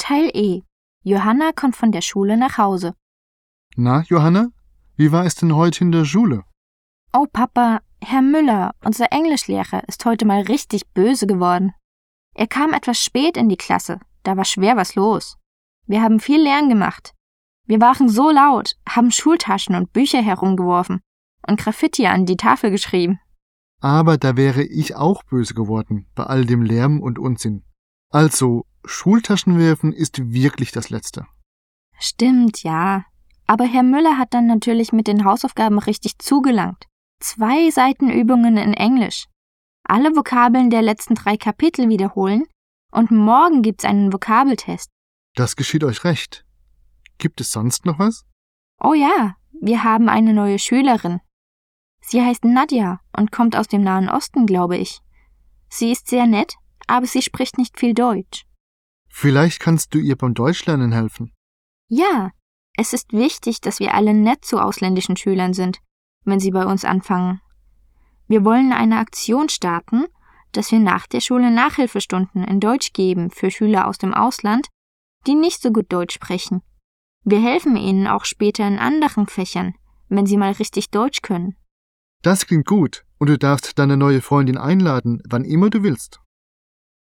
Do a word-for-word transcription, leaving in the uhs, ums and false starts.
Teil E. Johanna kommt von der Schule nach Hause. Na, Johanna, wie war es denn heute in der Schule? Oh Papa, Herr Müller, unser Englischlehrer, ist heute mal richtig böse geworden. Er kam etwas spät in die Klasse, da war schwer was los. Wir haben viel Lärm gemacht. Wir waren so laut, haben Schultaschen und Bücher herumgeworfen und Graffiti an die Tafel geschrieben. Aber da wäre ich auch böse geworden, bei all dem Lärm und Unsinn. Also, Schultaschen werfen ist wirklich das Letzte. Stimmt, ja. Aber Herr Müller hat dann natürlich mit den Hausaufgaben richtig zugelangt. Zwei Seiten Übungen in Englisch. Alle Vokabeln der letzten drei Kapitel wiederholen und morgen gibt's einen Vokabeltest. Das geschieht euch recht. Gibt es sonst noch was? Oh ja, wir haben eine neue Schülerin. Sie heißt Nadja und kommt aus dem Nahen Osten, glaube ich. Sie ist sehr nett, aber sie spricht nicht viel Deutsch. Vielleicht kannst du ihr beim Deutschlernen helfen. Ja, es ist wichtig, dass wir alle nett zu ausländischen Schülern sind, wenn sie bei uns anfangen. Wir wollen eine Aktion starten, dass wir nach der Schule Nachhilfestunden in Deutsch geben für Schüler aus dem Ausland, die nicht so gut Deutsch sprechen. Wir helfen ihnen auch später in anderen Fächern, wenn sie mal richtig Deutsch können. Das klingt gut und du darfst deine neue Freundin einladen, wann immer du willst.